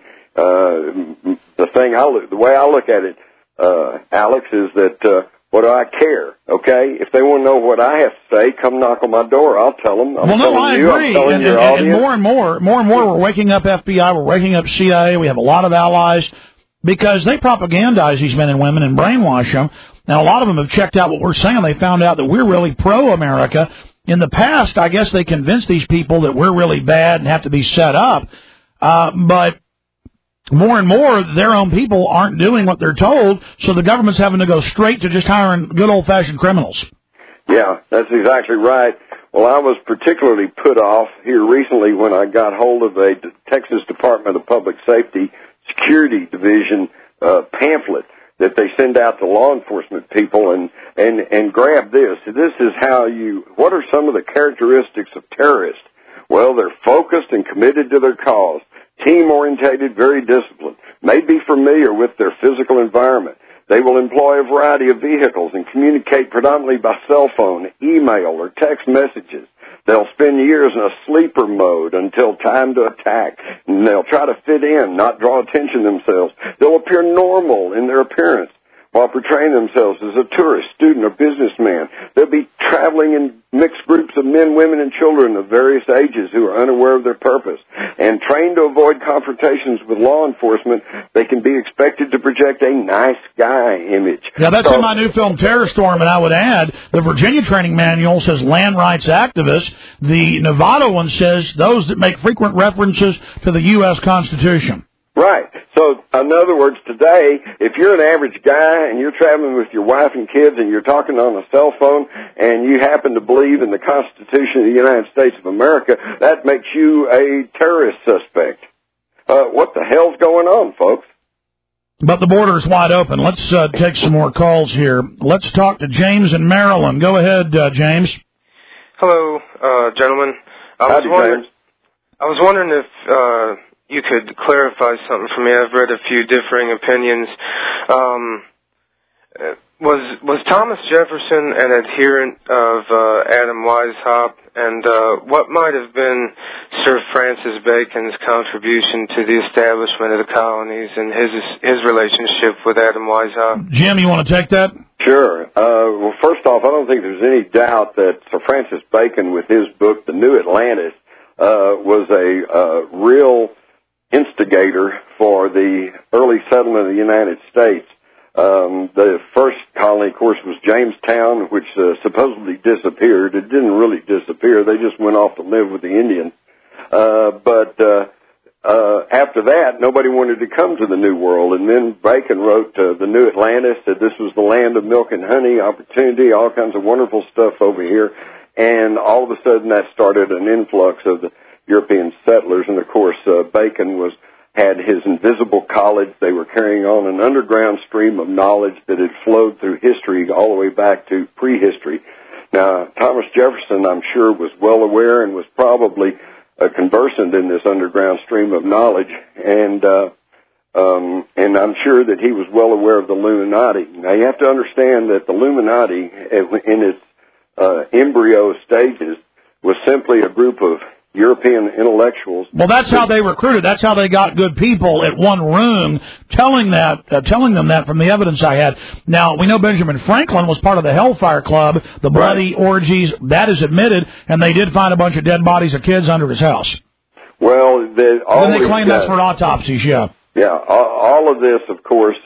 the way I look at it, Alex, is that what do I care, okay? If they want to know what I have to say, come knock on my door. I'll tell them. I agree. And more and more, we're waking up FBI, we're waking up CIA. We have a lot of allies because they propagandize these men and women and brainwash them. Now, a lot of them have checked out what we're saying. They found out that we're really pro-America. In the past, I guess they convinced these people that we're really bad and have to be set up. But more and more, their own people aren't doing what they're told, so the government's having to go straight to just hiring good old-fashioned criminals. Yeah, that's exactly right. Well, I was particularly put off here recently when I got hold of a Texas Department of Public Safety Security Division pamphlet that they send out to law enforcement people, and grab this. This is what are some of the characteristics of terrorists? Well, they're focused and committed to their cause. Team-orientated, very disciplined, may be familiar with their physical environment. They will employ a variety of vehicles and communicate predominantly by cell phone, email, or text messages. They'll spend years in a sleeper mode until time to attack, and they'll try to fit in, not draw attention themselves. They'll appear normal in their appearance while portraying themselves as a tourist, student, or businessman. They'll be traveling in mixed groups of men, women, and children of various ages who are unaware of their purpose. And trained to avoid confrontations with law enforcement, they can be expected to project a nice guy image. Yeah, that's in my new film, Terror Storm, and I would add, the Virginia training manual says land rights activists. The Nevada one says those that make frequent references to the U.S. Constitution. Right. So, in other words, today, if you're an average guy and you're traveling with your wife and kids and you're talking on a cell phone and you happen to believe in the Constitution of the United States of America, that makes you a terrorist suspect. What the hell's going on, folks? But the border is wide open. Let's take some more calls here. Let's talk to James in Maryland. Go ahead, James. Hello, gentlemen. Howdy, James. I was wondering if you could clarify something for me. I've read a few differing opinions. Was Thomas Jefferson an adherent of Adam Weishaupt, and what might have been Sir Francis Bacon's contribution to the establishment of the colonies and his relationship with Adam Weishaupt? Jim, you want to take that? Sure. Well, first off, I don't think there's any doubt that Sir Francis Bacon, with his book, The New Atlantis, was a real instigator for the early settlement of the United States. The first colony, of course, was Jamestown, which supposedly disappeared. It didn't really disappear. They just went off to live with the Indians. But after that, nobody wanted to come to the New World. And then Bacon wrote The New Atlantis, that this was the land of milk and honey, opportunity, all kinds of wonderful stuff over here. And all of a sudden that started an influx of the European settlers. And, of course, Bacon had his invisible college. They were carrying on an underground stream of knowledge that had flowed through history all the way back to prehistory. Now, Thomas Jefferson, I'm sure, was well aware and was probably conversant in this underground stream of knowledge, and I'm sure that he was well aware of the Illuminati. Now, you have to understand that the Illuminati, in its embryo stages, was simply a group of European intellectuals. Well, that's how they recruited. That's how they got good people at one room, telling them that from the evidence I had. Now, we know Benjamin Franklin was part of the Hellfire Club, the bloody orgies. That is admitted, and they did find a bunch of dead bodies of kids under his house. Well, then they claim that's for autopsies, yeah. Yeah, all of this, of course,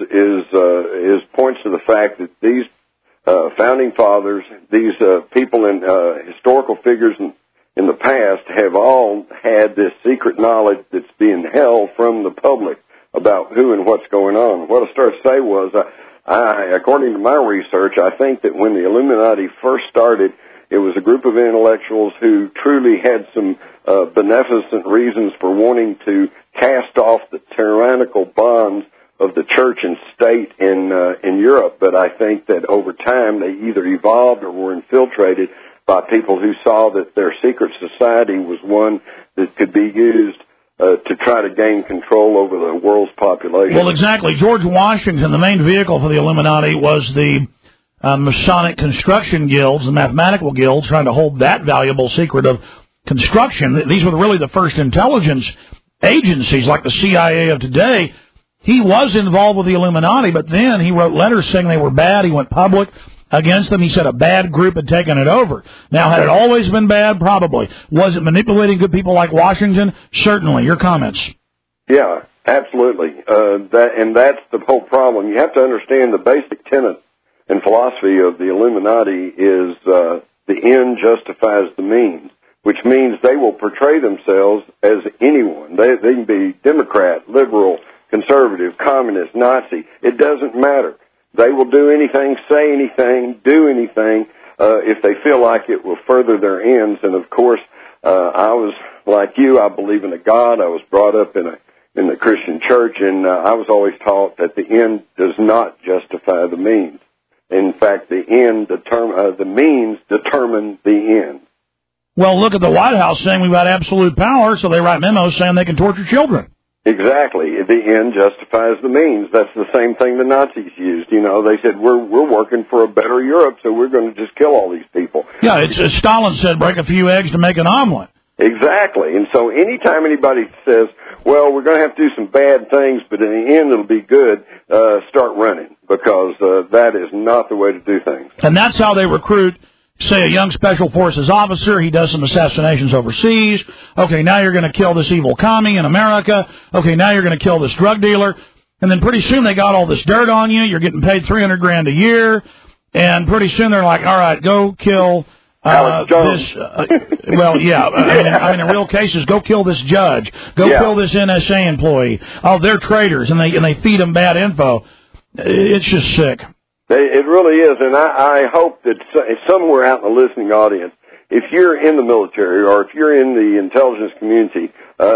is points to the fact that these founding fathers, these people in historical figures in the past have all had this secret knowledge that's being held from the public about who and what's going on. What I started to say was, according to my research, I think that when the Illuminati first started, it was a group of intellectuals who truly had some beneficent reasons for wanting to cast off the tyrannical bonds of the church and state in Europe. But I think that over time they either evolved or were infiltrated by people who saw that their secret society was one that could be used to try to gain control over the world's population. Well, exactly. George Washington, the main vehicle for the Illuminati was the Masonic construction guilds, the mathematical guilds, trying to hold that valuable secret of construction. These were really the first intelligence agencies like the CIA of today. He was involved with the Illuminati, but then he wrote letters saying they were bad. He went public against them. He said a bad group had taken it over. Now, had it always been bad? Probably. Was it manipulating good people like Washington? Certainly. Your comments? Yeah, absolutely. That's the whole problem. You have to understand the basic tenet and philosophy of the Illuminati is the end justifies the means, which means they will portray themselves as anyone. They can be Democrat, liberal, conservative, communist, Nazi. It doesn't matter. They will do anything, say anything, do anything if they feel like it will further their ends. And, of course, I was like you. I believe in a God. I was brought up in the Christian church, and I was always taught that the end does not justify the means. In fact, the means determine the end. Well, look at the White House saying we've got absolute power, so they write memos saying they can torture children. Exactly. The end justifies the means. That's the same thing the Nazis used. You know, they said, we're working for a better Europe, so we're going to just kill all these people. Yeah, it's as Stalin said, break a few eggs to make an omelet. Exactly. And so anytime anybody says, well, we're going to have to do some bad things, but in the end it'll be good, start running, because that is not the way to do things. And that's how they recruit, say, a young Special Forces officer. He does some assassinations overseas. Okay, now you're going to kill this evil commie in America. Okay, now you're going to kill this drug dealer. And then pretty soon they got all this dirt on you. You're getting paid $300,000 a year. And pretty soon they're like, all right, go kill Alex Jones. Well, yeah. I mean, in real cases, go kill this judge. Go kill this NSA employee. Oh, they're traitors, and they feed them bad info. It's just sick. It really is, and I hope that somewhere out in the listening audience, if you're in the military or if you're in the intelligence community,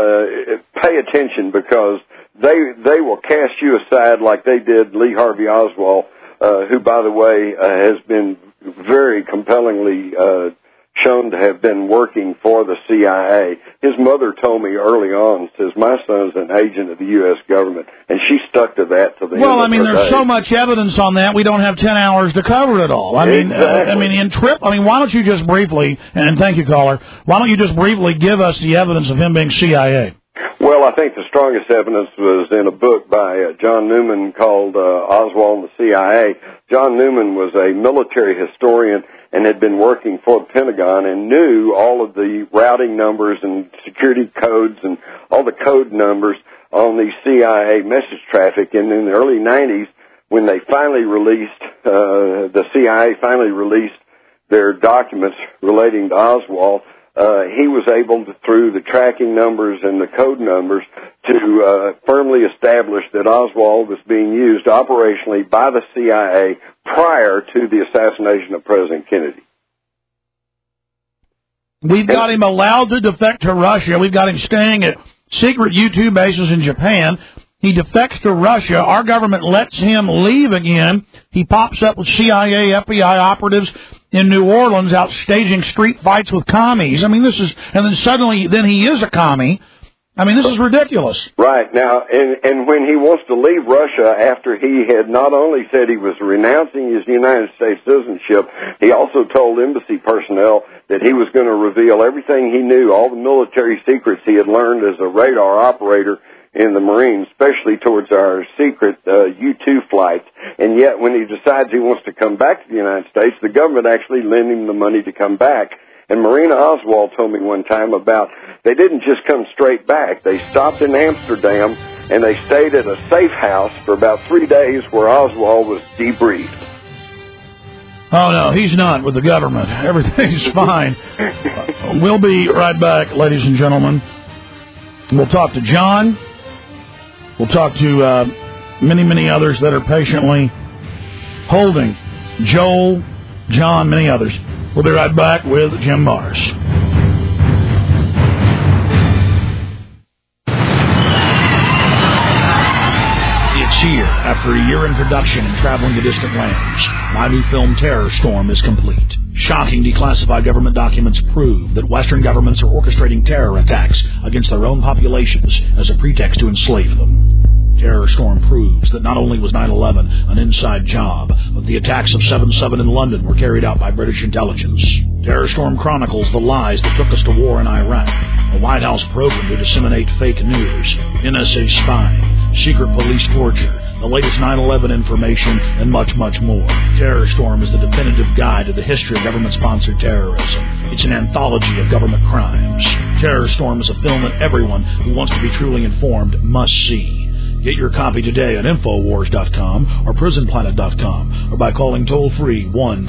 pay attention, because they will cast you aside like they did Lee Harvey Oswald, who, by the way, has been very compellingly shown to have been working for the CIA. His mother told me early on, says, my son's an agent of the U.S. government, and she stuck to that to the end of her days. Well, I mean, there's so much evidence on that, we don't have 10 hours to cover it all. I mean, exactly. Why don't you just briefly, and thank you, caller, why don't you just briefly give us the evidence of him being CIA? Well, I think the strongest evidence was in a book by John Newman called Oswald and the CIA. John Newman was a military historian and had been working for the Pentagon and knew all of the routing numbers and security codes and all the code numbers on the CIA message traffic. And in the early 90s, when they finally released, the CIA finally released their documents relating to Oswald, he was able to, through the tracking numbers and the code numbers, to firmly establish that Oswald was being used operationally by the CIA prior to the assassination of President Kennedy. We've got him allowed to defect to Russia. We've got him staying at secret U-2 bases in Japan. He defects to Russia. Our government lets him leave again. He pops up with CIA, FBI operatives in New Orleans out staging street fights with commies. I mean, this is, and then suddenly, then he is a commie. I mean, this is ridiculous. Right. Now, and when he wants to leave Russia after he had not only said he was renouncing his United States citizenship, he also told embassy personnel that he was going to reveal everything he knew, all the military secrets he had learned as a radar operator in the Marines, especially towards our secret U-2 flights. And yet, when he decides he wants to come back to the United States, the government actually lent him the money to come back. And Marina Oswald told me one time about they didn't just come straight back. They stopped in Amsterdam, and they stayed at a safe house for about 3 days where Oswald was debriefed. Oh, no, he's not with the government. Everything's fine. We'll be right back, ladies and gentlemen. We'll talk to John. We'll talk to many, many others that are patiently holding. Joel, John, many others. We'll be right back with Jim Mars. It's here. After a year in production and traveling to distant lands, my new film Terror Storm is complete. Shocking declassified government documents prove that Western governments are orchestrating terror attacks against their own populations as a pretext to enslave them. Terror Storm proves that not only was 9/11 an inside job, but the attacks of 7/7 in London were carried out by British intelligence. Terror Storm chronicles the lies that took us to war in Iraq, a White House program to disseminate fake news, NSA spying, secret police torture, the latest 9/11 information, and much, much more. Terror Storm is the definitive guide to the history of government-sponsored terrorism. It's an anthology of government crimes. Terror Storm is a film that everyone who wants to be truly informed must see. Get your copy today at Infowars.com or PrisonPlanet.com or by calling toll-free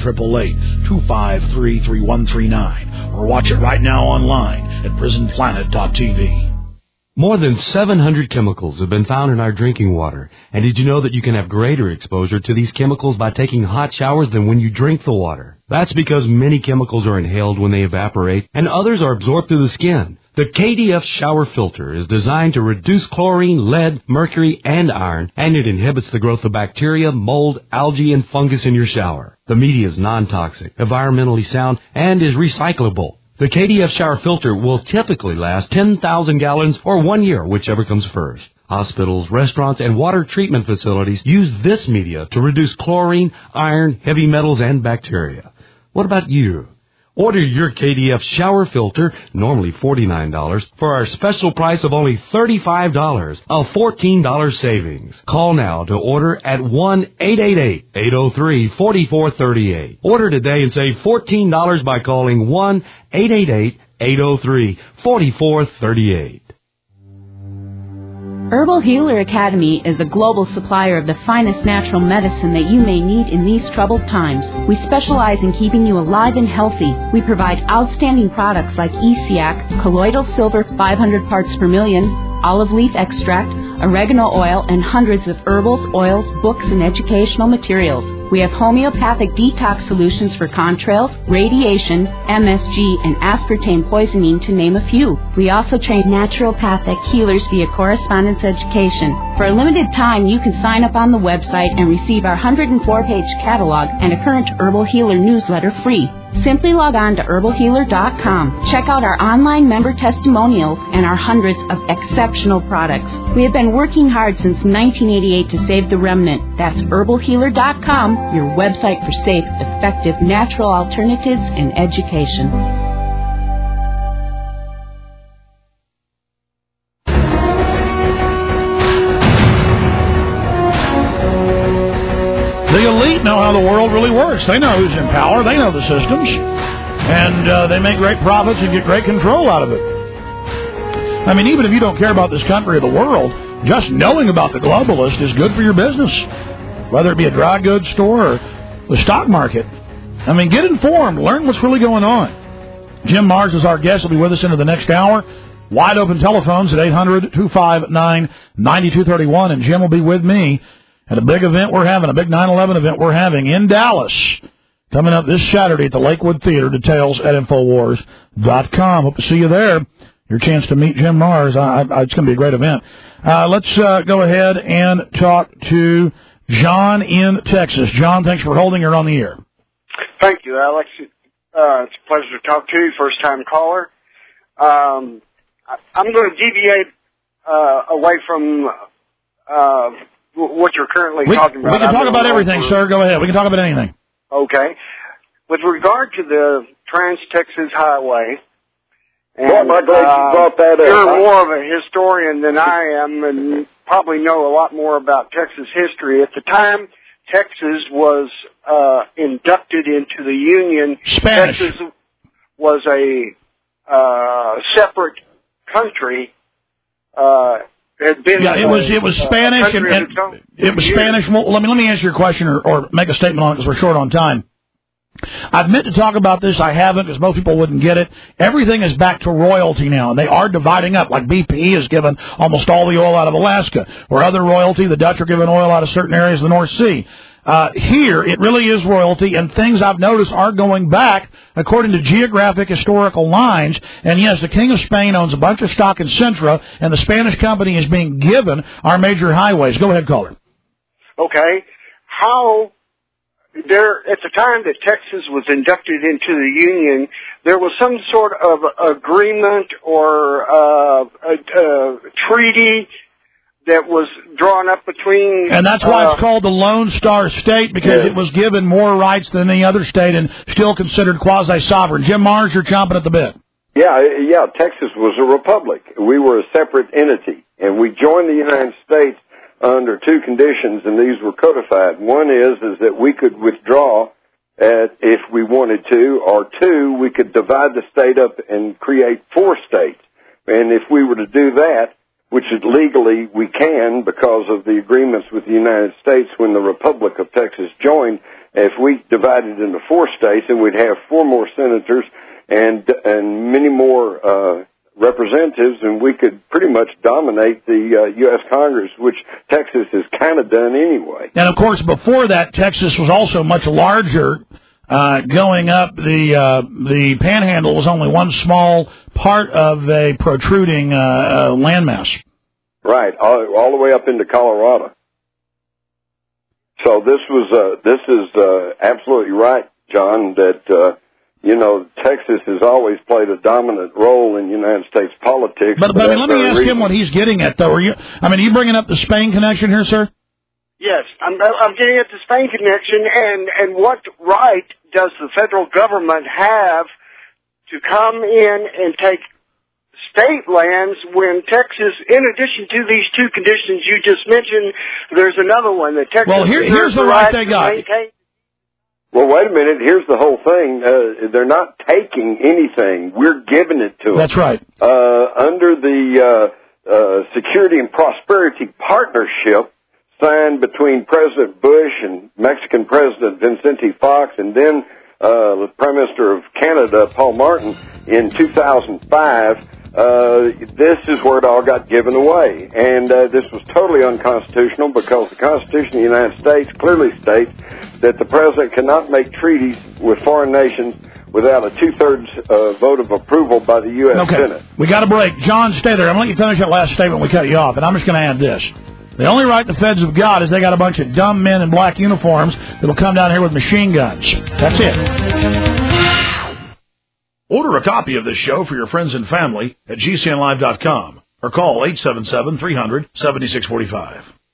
1-888-253-3139 or watch it right now online at PrisonPlanet.tv. More than 700 chemicals have been found in our drinking water. And did you know that you can have greater exposure to these chemicals by taking hot showers than when you drink the water? That's because many chemicals are inhaled when they evaporate and others are absorbed through the skin. The KDF shower filter is designed to reduce chlorine, lead, mercury, and iron, and it inhibits the growth of bacteria, mold, algae, and fungus in your shower. The media is non-toxic, environmentally sound, and is recyclable. The KDF shower filter will typically last 10,000 gallons or 1 year, whichever comes first. Hospitals, restaurants, and water treatment facilities use this media to reduce chlorine, iron, heavy metals, and bacteria. What about you? Order your KDF shower filter, normally $49, for our special price of only $35, a $14 savings. Call now to order at 1-888-803-4438. Order today and save $14 by calling 1-888-803-4438. Herbal Healer Academy is a global supplier of the finest natural medicine that you may need in these troubled times. We specialize in keeping you alive and healthy. We provide outstanding products like ESIAC, colloidal silver 500 parts per million, olive leaf extract, oregano oil, and hundreds of herbals, oils, books, and educational materials. We have homeopathic detox solutions for contrails, radiation, MSG, and aspartame poisoning, to name a few. We also train naturopathic healers via correspondence education. For a limited time, you can sign up on the website and receive our 104-page catalog and a current Herbal Healer newsletter free. Simply log on to herbalhealer.com. Check out our online member testimonials and our hundreds of exceptional products. We have been working hard since 1988 to save the remnant. That's herbalhealer.com, your website for safe, effective, natural alternatives and education. The elite know how the world really works. They know who's in power. They know the systems. And they make great profits and get great control out of it. I mean, even if you don't care about this country or the world, just knowing about the globalist is good for your business, whether it be a dry goods store or the stock market. I mean, get informed. Learn what's really going on. Jim Mars is our guest. He'll be with us into the next hour. Wide open telephones at 800-259-9231, and Jim will be with me at a big event we're having, a big 9/11 event we're having in Dallas, coming up this Saturday at the Lakewood Theater. Details at Infowars.com. Hope to see you there. Your chance to meet Jim Mars. It's going to be a great event. Let's go ahead and talk to John in Texas. John, thanks for holding her on the air. Thank you, Alex. It's a pleasure to talk to you, first-time caller. I'm going to deviate away from what you're currently talking about. We can talk about everything, sir. Go ahead. We can talk about anything. Okay. With regard to the Trans-Texas Highway, and I'm glad you brought that up. You're more of a historian than I am and probably know a lot more about Texas history. At the time Texas was inducted into the Union, Spanish. Texas was a separate country. It was Spanish, and it was Spanish. Well, let me answer your question or make a statement on it because we're short on time. I've meant to talk about this. I haven't because most people wouldn't get it. Everything is back to royalty now, and they are dividing up. Like BP has given almost all the oil out of Alaska, or other royalty. The Dutch are giving oil out of certain areas of the North Sea. Here, it really is royalty, and things I've noticed are going back according to geographic historical lines. And yes, the King of Spain owns a bunch of stock in Centra, and the Spanish company is being given our major highways. Go ahead, caller. Okay. At the time that Texas was inducted into the Union, there was some sort of agreement or a treaty that was drawn up between... And that's why it's called the Lone Star State, because it was given more rights than any other state and still considered quasi-sovereign. Jim Mars, you're chomping at the bit. Yeah, Texas was a republic. We were a separate entity, and we joined the United States under two conditions, and these were codified. One is that we could withdraw if we wanted to, or two, we could divide the state up and create 4 states. And if we were to do that, which is legally we can because of the agreements with the United States when the Republic of Texas joined, if we divided into 4 states, then we'd have 4 more senators and many more representatives, and we could pretty much dominate the U.S. Congress, which Texas has kind of done anyway. And, of course, before that, Texas was also much larger. Going up the Panhandle was only one small part of a protruding landmass. Right, all the way up into Colorado. So this is absolutely right, John, that Texas has always played a dominant role in United States politics. But let me ask him what he's getting at, though. Are you bringing up the Spain connection here, sir? Yes, I'm getting at the Spain connection, and what right does the federal government have to come in and take state lands when Texas, in addition to these 2 conditions you just mentioned, there's another one that Texas... Well, here's the right they got. Well, wait a minute. Here's the whole thing. They're not taking anything. We're giving it to them. That's right. Under the Security and Prosperity Partnership signed between President Bush and Mexican President Vicente Fox and then the Prime Minister of Canada, Paul Martin, in 2005, this is where it all got given away. And this was totally unconstitutional because the Constitution of the United States clearly states that the President cannot make treaties with foreign nations without a 2/3 vote of approval by the U.S. Senate. We got a break. John, stay there. I'm going to let you finish that last statement. We cut you off, and I'm just going to add this. The only right the feds have got is they got a bunch of dumb men in black uniforms that'll come down here with machine guns. That's it. Order a copy of this show for your friends and family at GCNlive.com or call 877-300-7645.